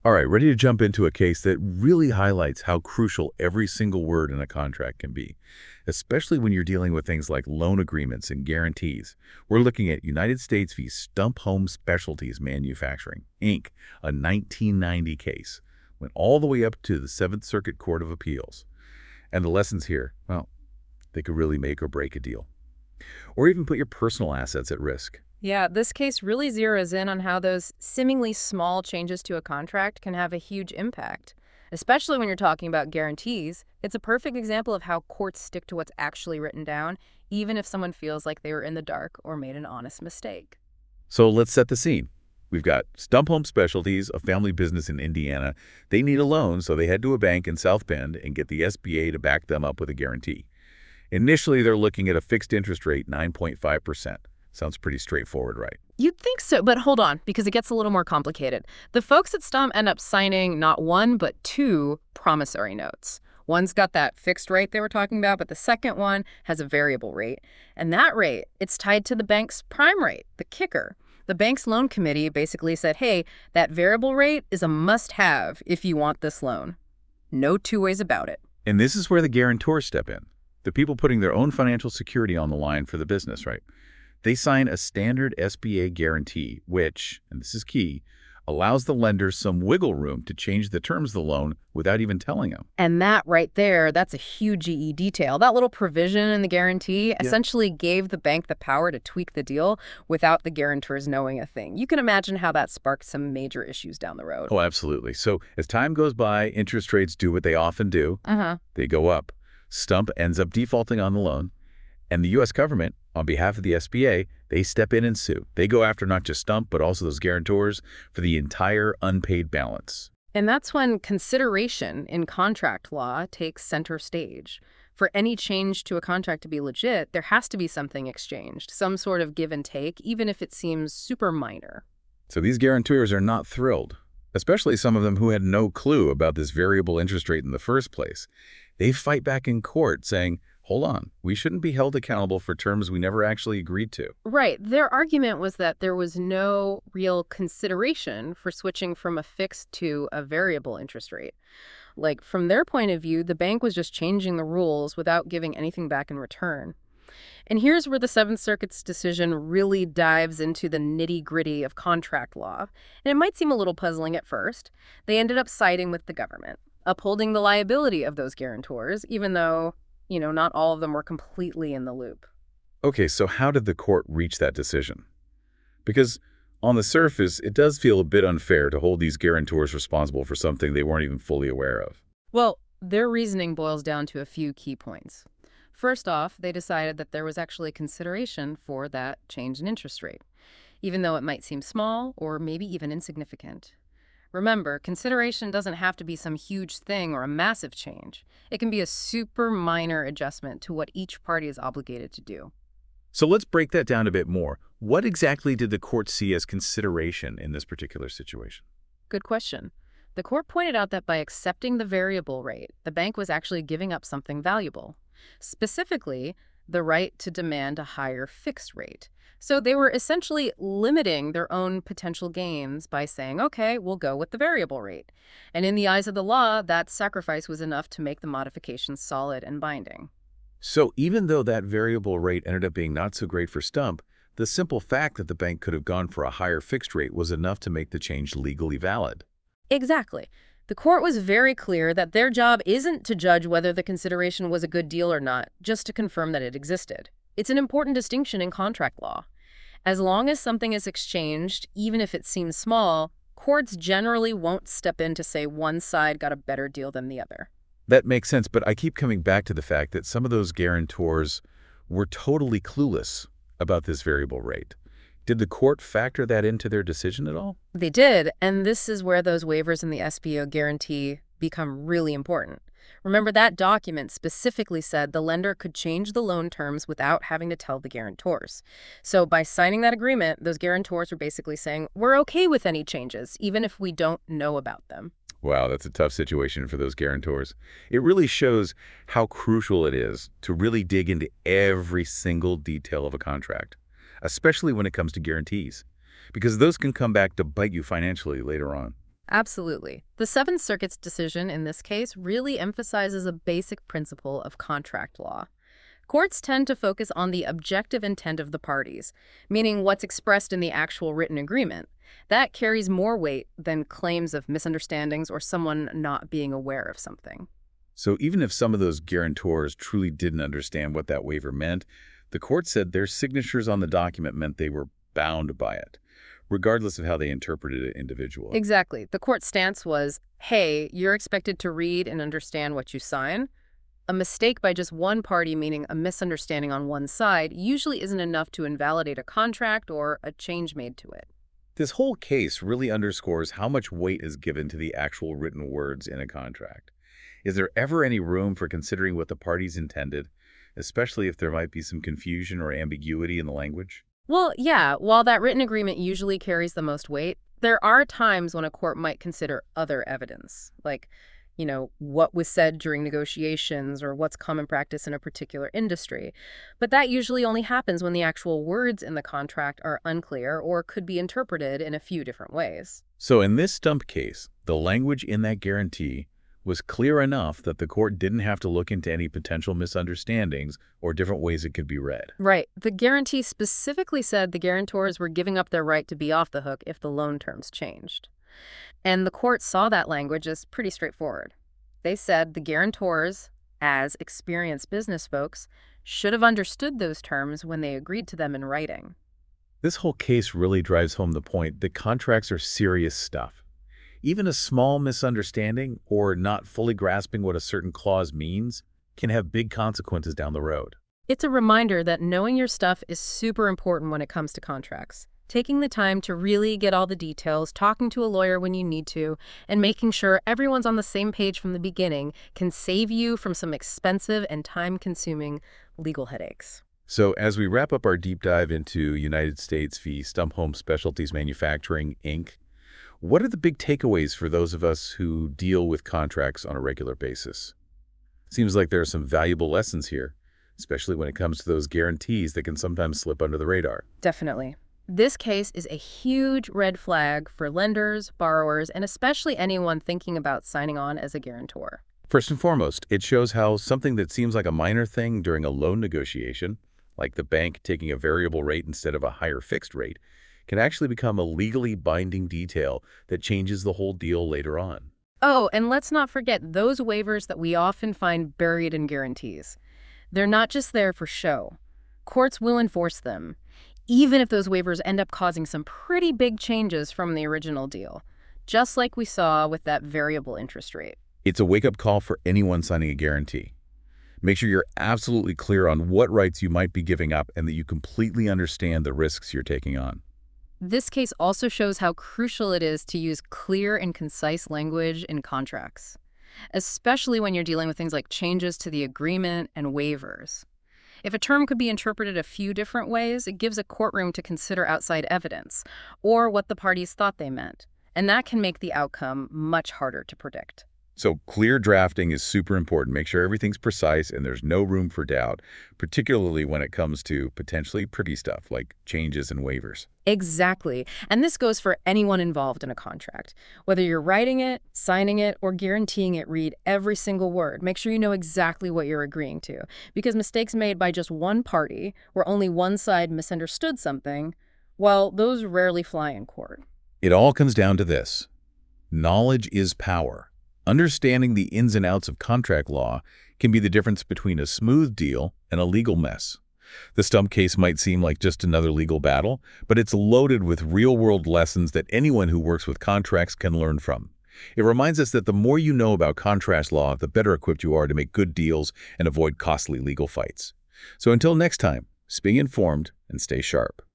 All right, ready to jump into a case that really highlights how crucial every single word in a contract can be, especially when you're dealing with things like loan agreements and guarantees. We're looking at United States v. Stump Home Specialties Manufacturing, Inc., a 1990 case, went all the way up to the Seventh Circuit Court of Appeals. And the lessons here, well, they could really make or break a deal, or even put your personal assets at risk. Yeah, this case really zeroes in on how those seemingly small changes to a contract can have a huge impact. Especially when you're talking about guarantees, it's a perfect example of how courts stick to what's actually written down, even if someone feels like they were in the dark or made an honest mistake. So let's set the scene. We've got Stump Home Specialties, a family business in Indiana. They need a loan, so they head to a bank in South Bend and get the SBA to back them up with a guarantee. Initially, they're looking at a fixed interest rate, 9.5%. Sounds pretty straightforward, right? You'd think so, but hold on, because it gets a little more complicated. The folks at Stump end up signing not one, but two promissory notes. One's got that fixed rate they were talking about, but the second one has a variable rate. And that rate, it's tied to the bank's prime rate, the kicker. The bank's loan committee basically said, hey, that variable rate is a must-have if you want this loan. No two ways about it. And this is where the guarantors step in. The people putting their own financial security on the line for the business, right? They sign a standard SBA guarantee, which, and this is key, allows the lender some wiggle room to change the terms of the loan without even telling them. And that right there, that's a huge GE detail. That little provision in the guarantee essentially gave the bank the power to tweak the deal without the guarantors knowing a thing. You can imagine how that sparked some major issues down the road. Oh, absolutely. So as time goes by, interest rates do what they often do. They go up. Stump ends up defaulting on the loan. And the U.S. government, on behalf of the SBA, they step in and sue. They go after not just Stump, but also those guarantors for the entire unpaid balance. And that's when consideration in contract law takes center stage. For any change to a contract to be legit, there has to be something exchanged, some sort of give and take, even if it seems super minor. So these guarantors are not thrilled, especially some of them who had no clue about this variable interest rate in the first place. They fight back in court saying, hold on, we shouldn't be held accountable for terms we never actually agreed to. Right. Their argument was that there was no real consideration for switching from a fixed to a variable interest rate. Like, from their point of view, the bank was just changing the rules without giving anything back in return. And here's where the Seventh Circuit's decision really dives into the nitty-gritty of contract law. And it might seem a little puzzling at first. They ended up siding with the government, upholding the liability of those guarantors, even though not all of them were completely in the loop. Okay, so how did the court reach that decision? Because on the surface, it does feel a bit unfair to hold these guarantors responsible for something they weren't even fully aware of. Well, their reasoning boils down to a few key points. First off, they decided that there was actually consideration for that change in interest rate, even though it might seem small or maybe even insignificant. Remember, consideration doesn't have to be some huge thing or a massive change. It can be a super minor adjustment to what each party is obligated to do. So let's break that down a bit more. What exactly did the court see as consideration in this particular situation? Good question. The court pointed out that by accepting the variable rate, the bank was actually giving up something valuable. Specifically, the right to demand a higher fixed rate. So they were essentially limiting their own potential gains by saying, okay, we'll go with the variable rate. And in the eyes of the law, that sacrifice was enough to make the modifications solid and binding. So even though that variable rate ended up being not so great for Stump, the simple fact that the bank could have gone for a higher fixed rate was enough to make the change legally valid. Exactly. The court was very clear that their job isn't to judge whether the consideration was a good deal or not, just to confirm that it existed. It's an important distinction in contract law. As long as something is exchanged, even if it seems small, courts generally won't step in to say one side got a better deal than the other. That makes sense, but I keep coming back to the fact that some of those guarantors were totally clueless about this variable rate. Did the court factor that into their decision at all? They did, and this is where those waivers in the SBO guarantee become really important. Remember, that document specifically said the lender could change the loan terms without having to tell the guarantors. So by signing that agreement, those guarantors were basically saying, we're okay with any changes, even if we don't know about them. Wow, that's a tough situation for those guarantors. It really shows how crucial it is to really dig into every single detail of a contract, especially when it comes to guarantees, because those can come back to bite you financially later on. Absolutely. The Seventh Circuit's decision in this case really emphasizes a basic principle of contract law. Courts tend to focus on the objective intent of the parties, meaning what's expressed in the actual written agreement. That carries more weight than claims of misunderstandings or someone not being aware of something. So even if some of those guarantors truly didn't understand what that waiver meant, the court said their signatures on the document meant they were bound by it, regardless of how they interpreted it individually. Exactly. The court's stance was, hey, you're expected to read and understand what you sign. A mistake by just one party, meaning a misunderstanding on one side, usually isn't enough to invalidate a contract or a change made to it. This whole case really underscores how much weight is given to the actual written words in a contract. Is there ever any room for considering what the parties intended, especially if there might be some confusion or ambiguity in the language? Well, yeah, while that written agreement usually carries the most weight, there are times when a court might consider other evidence, like, what was said during negotiations or what's common practice in a particular industry. But that usually only happens when the actual words in the contract are unclear or could be interpreted in a few different ways. So in this Stump case, the language in that guarantee was clear enough that the court didn't have to look into any potential misunderstandings or different ways it could be read. Right. The guarantee specifically said the guarantors were giving up their right to be off the hook if the loan terms changed. And the court saw that language as pretty straightforward. They said the guarantors, as experienced business folks, should have understood those terms when they agreed to them in writing. This whole case really drives home the point that contracts are serious stuff. Even a small misunderstanding or not fully grasping what a certain clause means can have big consequences down the road. It's a reminder that knowing your stuff is super important when it comes to contracts. Taking the time to really get all the details, talking to a lawyer when you need to, and making sure everyone's on the same page from the beginning can save you from some expensive and time-consuming legal headaches. So as we wrap up our deep dive into United States v. Stump Home Specialties Manufacturing, Inc., what are the big takeaways for those of us who deal with contracts on a regular basis? Seems like there are some valuable lessons here, especially when it comes to those guarantees that can sometimes slip under the radar. Definitely. This case is a huge red flag for lenders, borrowers, and especially anyone thinking about signing on as a guarantor. First and foremost, it shows how something that seems like a minor thing during a loan negotiation, like the bank taking a variable rate instead of a higher fixed rate, can actually become a legally binding detail that changes the whole deal later on. Oh, and let's not forget those waivers that we often find buried in guarantees. They're not just there for show. Courts will enforce them, even if those waivers end up causing some pretty big changes from the original deal, just like we saw with that variable interest rate. It's a wake-up call for anyone signing a guarantee. Make sure you're absolutely clear on what rights you might be giving up and that you completely understand the risks you're taking on. This case also shows how crucial it is to use clear and concise language in contracts, especially when you're dealing with things like changes to the agreement and waivers. If a term could be interpreted a few different ways, it gives a courtroom to consider outside evidence or what the parties thought they meant, and that can make the outcome much harder to predict. So clear drafting is super important. Make sure everything's precise and there's no room for doubt, particularly when it comes to potentially tricky stuff like changes and waivers. Exactly. And this goes for anyone involved in a contract. Whether you're writing it, signing it, or guaranteeing it, read every single word. Make sure you know exactly what you're agreeing to. Because mistakes made by just one party, where only one side misunderstood something, well, those rarely fly in court. It all comes down to this. Knowledge is power. Understanding the ins and outs of contract law can be the difference between a smooth deal and a legal mess. The Stump case might seem like just another legal battle, but it's loaded with real-world lessons that anyone who works with contracts can learn from. It reminds us that the more you know about contract law, the better equipped you are to make good deals and avoid costly legal fights. So until next time, stay informed and stay sharp.